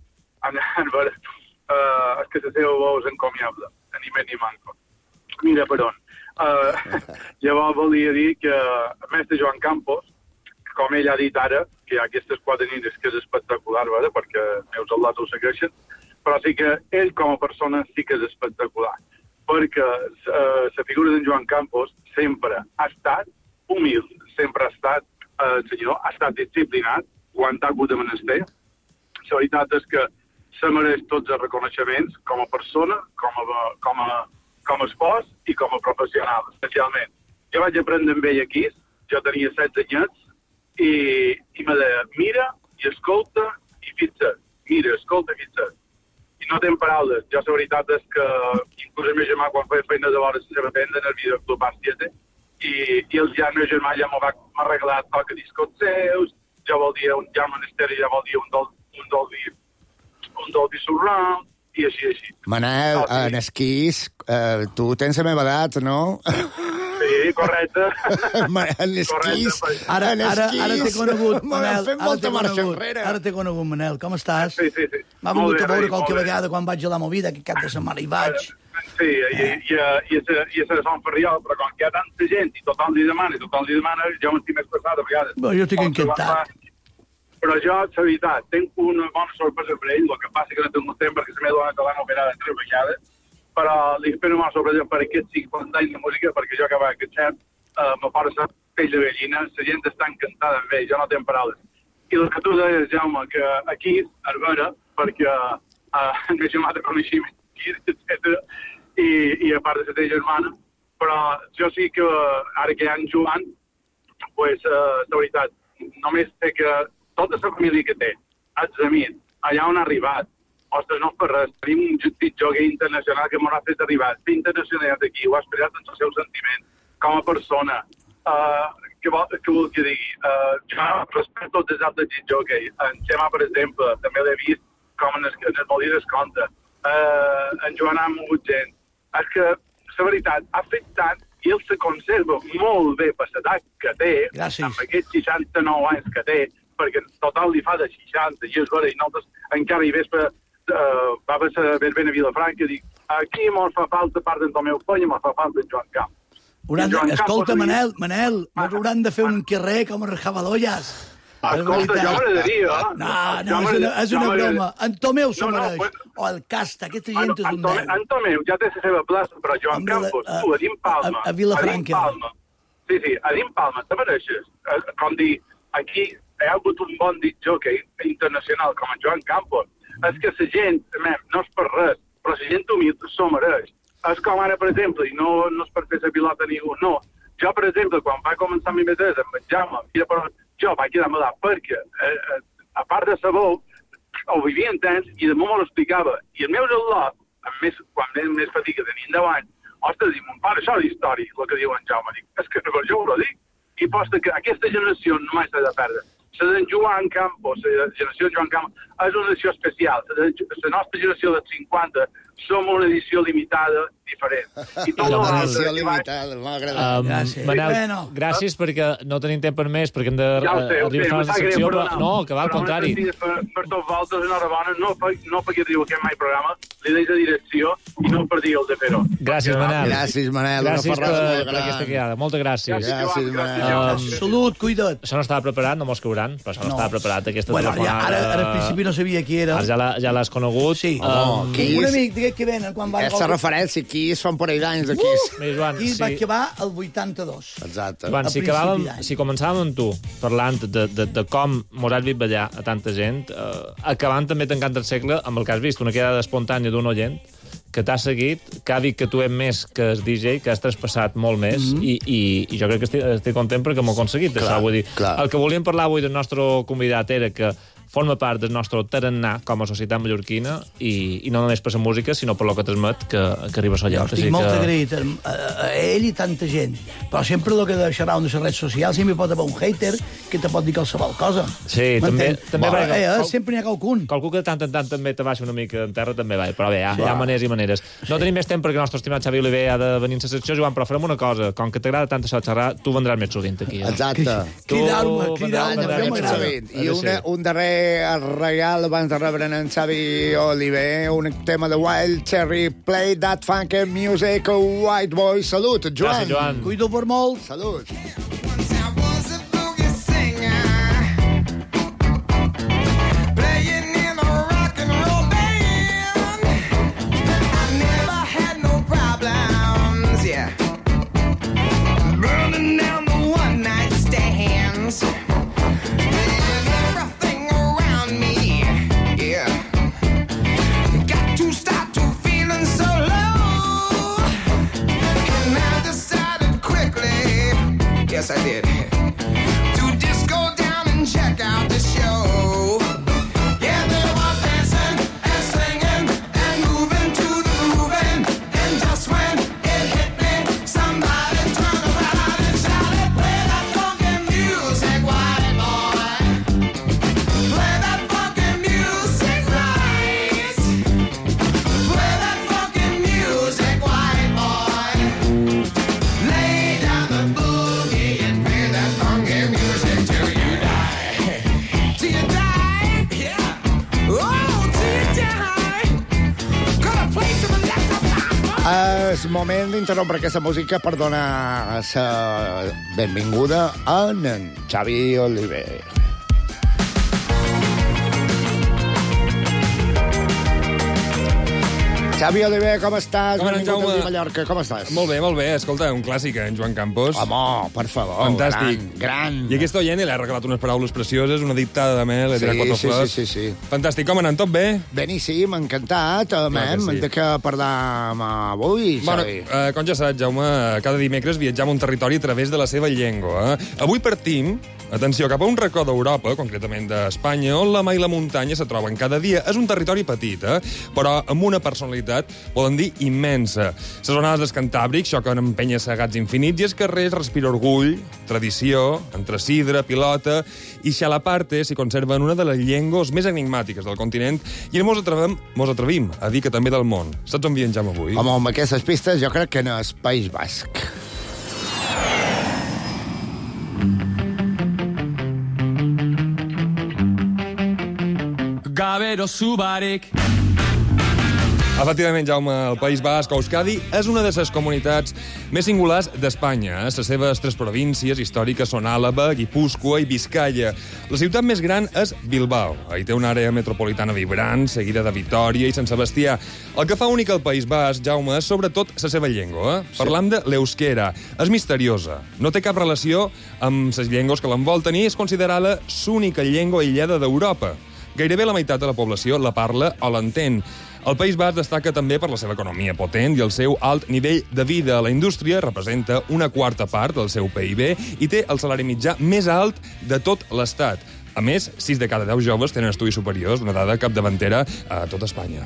és que la seva veu és encomiable, ni més ni manco. Mira per on. Llavors volia dir que el mestre Joan Campos, com ell ha dit ara, que hi ha aquestes 4 nines que és espectacular, perquè meus al·lats ho segueixen, però sí que ell com a persona sí que és espectacular, perquè la figura d'en Joan Campos sempre ha estat humil, sempre ha estat el senyor ha estat disciplinat quan ha hagut de menester. La veritat és que se mereix tots els reconeixements com a persona, com a espòs i com a professional, especialment. Jo vaig aprendre amb ell aquí, jo tenia 16 anyets, i me deia, mira i escolta i fixa't. Mira, escolta i fixa't. I no tenen paraules. Jo la veritat és que inclús el meu germà quan feia feina de vora la seva tenda en el videoclub Ars7, i el meu germà ja m'ha arreglat toca discos seus, ja vol dir un German Stereo, ja vol dir un Dolby Surround, i així. Manel, en esquís, tu tens la meva edat, no? Sí, correcte. En esquís. Ara t'he conegut, Manel. Fem molta marxa enrere. Ara t'he conegut, Manel. Com estàs? Sí. M'ha vingut a veure qualque vegada quan vaig a la Movida, que cap de setmana hi vaig. Sí, i a Sant Ferriol, però com que hi ha tanta gent i tothom li demana, jo m'estic més passat a vegades. Bé, jo estic encantat. Però jo, la veritat, tinc una bona sorpresa per ell, el que passa que no tinc temps perquè la meva dona te l'han operada 3 vegades, però li espero una sorpresa per aquests 50 anys de música, perquè jo acabava aquest xert, me posa la pell de gallina, la gent està encantada amb ell, jo no tinc paraules. I el que tu deies, Jaume, que aquí, a veure, perquè el meu germà te coneixia etc. I a part de la teva germana, però jo sí que, ara que hi ha en Joan, pues, la veritat, només sé que tota la família que té, els amics, allà on ha arribat, ostres, no per res, tenim un joguer internacional que m'ha fet arribar, fer internacional d'aquí, ho ha expressat en el seu sentiment, com a persona, què vol que digui? Jo respecto tots els altres joguer, en Xema, per exemple, també l'he vist com en el Molí d'Esconta, en Joan ha mogut gent, és que, la veritat, ha fet tant i ell se conserva molt bé per l'edat que té, amb aquests 69 anys que té, perquè total li fa de 60, i és vera, i nosaltres encara hi vespre va haver ben a Vilafranca i dic, aquí mos fa falta part del meu fill i mos fa falta en Joan Campos. Escolta, Manel, mos hauran de fer un carrer com a Rajabalollas. Escolta, jo m'agradaria. No, és una broma. En Tomeu s'ho mereix. O el Casta, aquesta gent és un nen. En Tomeu ja té la seva plaça, però Joan Campos, tu, a Dim Palma... A Vilafranca. Sí, a Dim Palma, te mereixes. Com dir, aquí hi ha hagut un bon jockey internacional com en Joan Campos. És que la gent, no és per res, però la gent humil s'ho mereix. És com ara, per exemple, i no és per fer la pilota a ningú, no. Jo, per exemple, quan va començar a M3 amb en Jaume, jo vaig quedar malalt perquè, a part de sabó, ho vivia en temps i de molt l'explicava. I el meu al·lot, quan era més petit, que tenia 10 anys, ostres, dic, mon pare, això és història, el que diu en Jaume. Dic, és que jo ho dic. I posta que aquesta generació no mai s'ha de perdre. La de Joan Campos, la generació de Joan Campos, és una edició especial. La nostra generació de 50 som una edició limitada diferent. I tot una edició limitada, m'ha agradat. Manel, gràcies perquè no tenim temps per més, perquè hem d'arribar a la secció, però no, que va al contrari. Per tots vosaltres, enhorabona, no perquè diu aquest mai programa, li deis la direcció i no per dir el de fer-ho. Gràcies, Manel. Gràcies, Manel. Gràcies per aquesta quedada. Moltes gràcies. Gràcies, Manel. Salut, cuida't. Això no estava preparat, no mos creuran, però això no estava preparat, aquesta telefonada. Ara, al principi no sabia qui era. Ara ja l'has conegut. Sí. Un amic, digues que venen quan va... Aquesta referència, aquí es fan parell d'anys d'aquí. Aquí vaig acabar el 82. Exacte. Joan, si començàvem amb tu, parlant de com mos has vist ballar a tanta gent, acabant també tancant el segle amb el que has vist, una quedada espontània d'un oient que t'ha seguit, que ha dit que tu ets més que el DJ, que has traspassat molt més, i jo crec que estic content perquè m'ho he aconseguit. El que volíem parlar avui del nostre convidat era que forma part del nostre tarannà com a societat mallorquina i no només per la música, sinó per el que transmet que arriba a lloc. Estic molt agraït a ell i tanta gent, però sempre el que deixarà en les redes socials sempre hi pot haver un hater que te pot dir qualsevol cosa. Sí, també sempre n'hi ha qualcun. Qualcú que de tant en tant també te baixa una mica en terra també va, però bé, hi ha maneres i maneres. No tenim més temps perquè el nostre estimat Xavi Oliver ha de venir en la secció, Joan, però farem una cosa. Com que t'agrada tant això de xerrar, tu vendràs més sovint aquí. Exacte. Cridar-me. I un darrer regal abans de rebre en Xavi Oliver, un tema de Wild Cherry, Play That Funky Music, White Boy. Salut, Joan. Gràcies, Joan. Cuido per molt. Salut. Yes, I did. To just go down and check out the show. Yeah, they were dancing and singing and moving to the grooving. And just when it hit me, somebody turned around and shouted, "Play that funky music, white boy. Play that funky music right. Play that funky music, white boy. Lay down the boogie and play that funky music till you die. Till you die, yeah. Oh, till you die. Gonna play some electric. És moment d'interrompre aquesta música per donar la benvinguda a en Xavi Oliver. Xavi Oliver, com estàs? Com anem, Jaume? Benvingut a Mallorca, com estàs? Molt bé. Escolta, un clàssic, en Joan Campos. Home, per favor, fantàstic. Gran. I aquest oient li ha regalat unes paraules precioses, una dictada de mel, sí, quatre flors. Sí. Fantàstic, com anem, tot bé? Beníssim, encantat. De què parlam avui, Xavi? Bueno, com ja saps, Jaume, cada dimecres viatjam a un territori a través de la seva llengua. Avui partim, atenció, cap a un racó d'Europa, concretament d'Espanya, on la mà i la muntanya se troben cada dia. És un territori petit, però amb una personalitat, poden dir, immensa. Les zones dels Cantàbrics xoquen amb penya-segats infinits i els carrers respira orgull, tradició, entresidra, pilota i xalaparte s'hi conserven una de les llengües més enigmàtiques del continent i mos atrevim a dir que també del món. Saps on viatgem avui? Home, amb aquestes pistes jo crec que no és País Basc. Gabero Subarik. Efectivament, Jaume, el País Basc, Euskadi, és una de les comunitats més singulars d'Espanya. Les seves tres províncies històriques són Àlaba, Guipúscoa i Vizcaya. La ciutat més gran és Bilbao. Hi té una àrea metropolitana vibrant, seguida de Vitòria i Sant Sebastià. El que fa únic el País Basc, Jaume, és sobretot la seva llengua. Sí. Parlam de l'euskera. És misteriosa. No té cap relació amb les llengües que l'envolten i és considerada l'única llengua aïllada d'Europa. Gairebé la meitat de la població la parla o l'entén. El País Basc destaca també per la seva economia potent i el seu alt nivell de vida. La indústria representa una quarta part del seu PIB i té el salari mitjà més alt de tot l'Estat. A més, 6 de cada 10 joves tenen estudis superiors, una dada capdavantera a tot Espanya.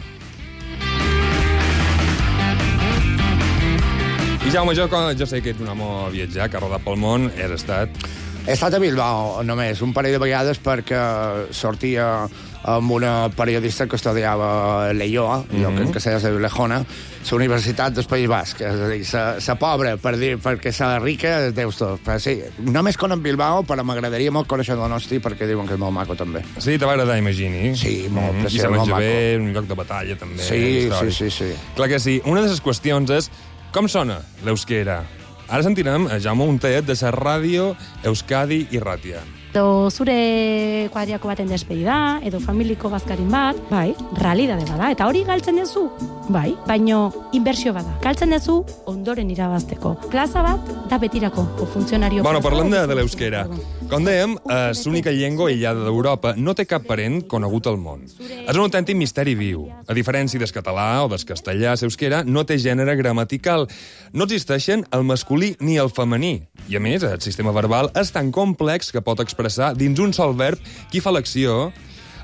I Jaume, jo sé que ets un home a viatjar, que ha rodat pel món, has estat... He estat a Bilbao només un parell de vegades perquè sortia amb una periodista que estudiava a Leioa, que se deia Lejona, la Universitat del País Basc. És a dir, la pobra, perquè la rica, deus tot. Però sí, només conec Bilbao, però m'agradaria molt conèixer Donosti, perquè diuen que és molt maco, també. Sí, te va agradar, imagini. Sí, molt preciós, i se molt menja maco. bé, un lloc de batalla, també. Sí. Clar que sí. Una de les qüestions és com sona l'euskera. Ara sentirem a Jaume un taet de la ràdio Euskadi i Ratia. Edo zure kuadriako baten despedida, edo familiko bazkarin bat, bai, realidade bada. Eta hori galtzen duzu, bai, baino inbertsio bada. Galtzen duzu ondoren irabazteko. Plaza bat da betirako, o funtzionario... Bueno, parlem de l'euskera. Com dèiem, és l'única llengua aïllada d'Europa. No té cap parent conegut al món. És un autèntic misteri viu. A diferència del català o del castellà, l'euskera no té gènere gramatical. No existeixen el masculí ni el femení. I a més, el sistema verbal és tan complex que pot expressar dins un sol verb qui fa l'acció.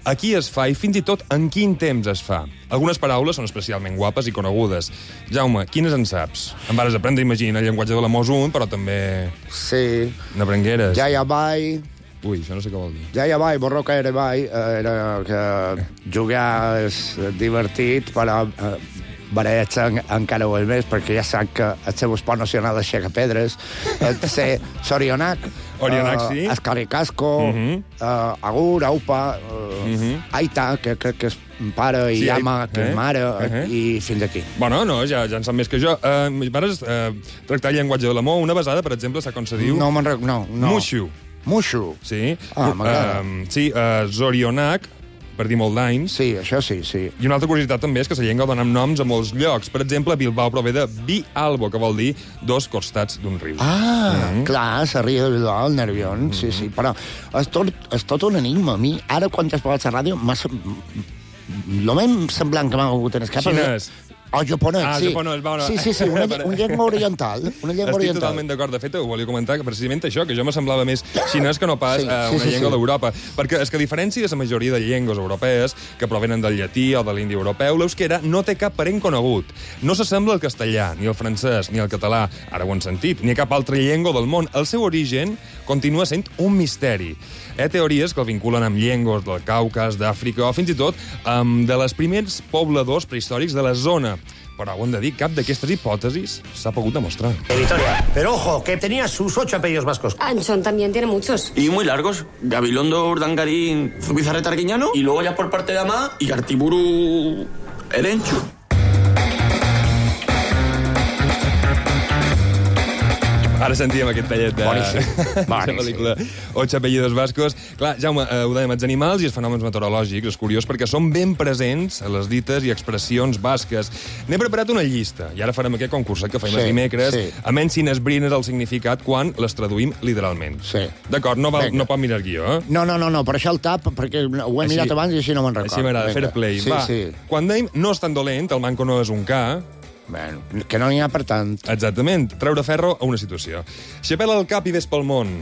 a qui es fa i fins i tot en quin temps es fa. Algunes paraules són especialment guapes i conegudes. Jaume, quines en saps? En vares aprendre, imagina, el llenguatge de l'amor un, però també... Sí. N'aprengueres. Ja vai... Ui, això no sé què vol dir. Ja vai, borroca era vai, era que jugar és divertit, però barallar-se encara ho és més, perquè ja sap que el seu esport nacional és aixecar pedres, ser sorionac, sí. escaricasco, agur, aupa, aita, que crec que és pare, i ama, que és mare, i fins aquí. Bueno, no, ja en sap més que jo. Vares tractar el llenguatge de l'amor. Una besada, per exemple, sap com se diu? No. Mushu. Mushu? Sí. M'agrada. Sí, zorionac, per dir molt d'anys. Sí, això sí. I una altra curiositat també és que la llengua dona noms a molts llocs. Per exemple, Bilbao prové de Bi-albo, que vol dir dos costats d'un riu. Clar, la ria de Bilbao, el Nervión, sí, però és tot un enigma. A mi, ara, quan t'has posat a la ràdio, el més semblant que m'ha hagut en el cap... Xinès. Japonès, sí. Japonès, bueno. Sí, una llengua oriental. Estic totalment d'acord. De fet, ho volia comentar, que precisament això, que jo me semblava més xinès que no pas una llengua d'Europa. Perquè és que a diferència de la majoria de llengües europees que provenen del llatí o de l'indi europeu, l'euskera no té cap parent conegut. No s'assembla al castellà, ni al francès, ni al català, ara ho hem sentit, ni a cap altra llengua del món. El seu origen continua sent un misteri. Hi ha teories que el vinculen amb llengües del Caucas, d'Àfrica, o fins i tot de les primers pobladors prehistòrics de la zona. Però ho hem de dir, cap d'aquestes hipòtesis s'ha pogut demostrar. Victoria, pero ojo, que tenía sus 8 apellidos vascos. Anchón también tiene muchos. Y muy largos. Gabilondo, Urdangarín, Zubizarreta Arguiñano, y luego ya por parte de Ama, y Artiburu Erenchu. Ara sentíem aquest tallet de la pel·lícula Ocho apellidos vascos. Clar, Jaume, ho dèiem, els animals i els fenòmens meteorològics, és curiós, perquè són ben presents a les dites i expressions basques. N'he preparat una llista, i ara farem aquest concurset que fem els dimecres, a menys si n'esbrines el significat quan les traduïm literalment. Sí. D'acord, no pot mirar guió, eh? No, per això el tap, perquè ho he mirat abans i així no me'n recordo. Així m'agrada, fair play. Va, quan dèiem no és tan dolent, el manco no és un K, bueno, que no n'hi ha per tant. Exactament, treure ferro a una situació. Xapela el cap i ves pel món.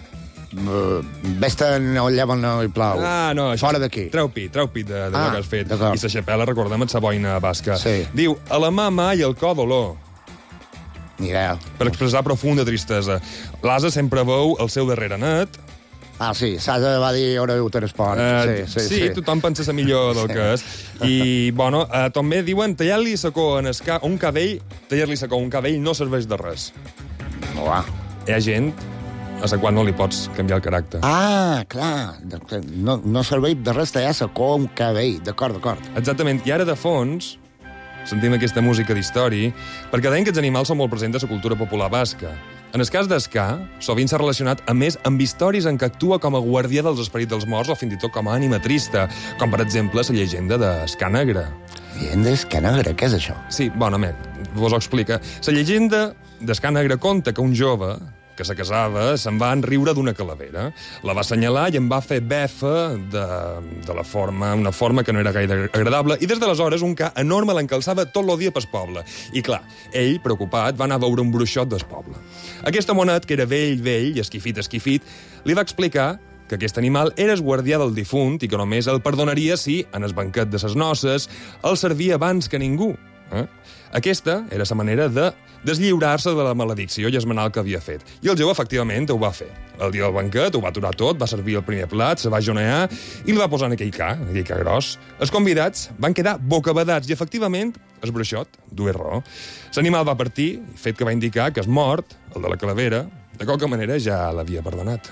Ves-te'n allà on no hi plau. No, fora d'aquí. Treu pit d'allò que has fet. I la xapela, recordem, et sa boina basca. Diu, a la mà mà i al cor dolor. Ni idea. Per expressar profunda tristesa. L'ase sempre veu el seu darrere net. Sí, Sasa va dir hora de transport. Sí, tothom pensa ser millor del que és. I, bueno, també diuen tallar-li sacó un cabell, tallar-li sacó un cabell no serveix de res. Hi ha gent a la qual no li pots canviar el caràcter. Clar. No serveix de res tallar sacó un cabell. D'acord. Exactament. I ara, de fons, sentim aquesta música d'història, perquè deien que els animals són molt presents a la cultura popular basca. En el cas d'Escà, sovint s'ha relacionat a més amb històries en què actua com a guardià dels esperits dels morts o fins i tot com a ànima trista, com per exemple la llegenda d'Escà Negre. Llegenda d'Escà Negre? Què és això? Sí, bueno, vos ho explica. La llegenda d'Escà Negre conta que un jove que se casava se'n va enriure d'una calavera. La va assenyalar i en va fer befa de la forma, una forma que no era gaire agradable, i des d'aleshores un ca enorme l'encalçava tot el dia pel poble. I clar, ell, preocupat, va anar a veure un bruixot del poble. Aquest homonet, que era vell i esquifit, li va explicar que aquest animal era el guardià del difunt i que només el perdonaria si, en el banquet de ses noces, el servia abans que ningú. Aquesta era la manera de deslliurar-se de la maledicció i esmenar el que havia fet. I el jove, efectivament, ho va fer. El dia del banquet ho va aturar tot, va servir el primer plat, se va jonear i el va posar en aquell ca gros. Els convidats van quedar bocabadats i, efectivament, el bruixot duia raó. L'animal va partir, fet que va indicar que el mort, el de la calavera, de qualque manera ja l'havia perdonat.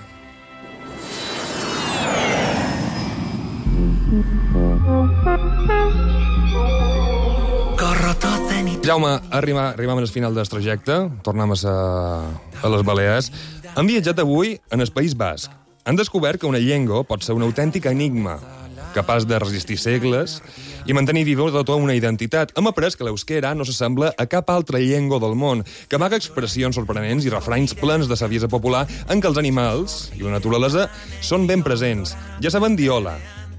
Jaume, arribam al final del trajecte, tornem a les Balears. Han viatjat avui en el País Basc. Han descobert que una llengua pot ser un autèntic enigma, capaç de resistir segles i mantenir viva tota una identitat. Hem après que l'euskera no s'assembla a cap altra llengua del món, que amaga expressions sorprenents i refranys plens de saviesa popular en què els animals i la naturalesa són ben presents. Ja saben dir hola.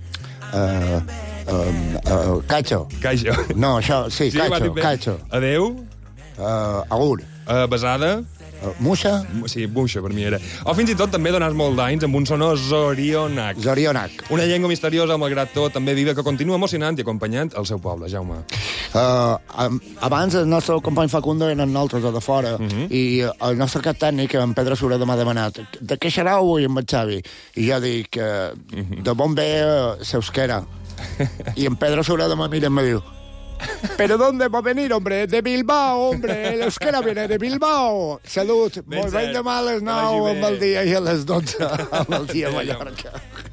Cacho. No, això, sí, cacho. Adeu. Agur. Besada. Muixa? Sí, Muixa, per mi era. O fins i tot també donats molt d'anys amb un sonor Zorionak. Zorionak. Una llengua misteriosa, malgrat tot, també viva, que continua emocionant i acompanyant el seu poble, Jaume. Abans el nostre company Facundo eren nosaltres a de fora i el nostre cap tècnic, en Pedro Sureda, m'ha demanat de què serà avui amb el Xavi? I jo dic de bon ve s'euskera. I en Pedro Sureda me mira i me diu ¿pero dónde va a venir, hombre? De Bilbao, hombre. El euskera viene de Bilbao. Salut. Molt ben demà a les 9 amb el dia i a les 12 amb el dia a Mallorca.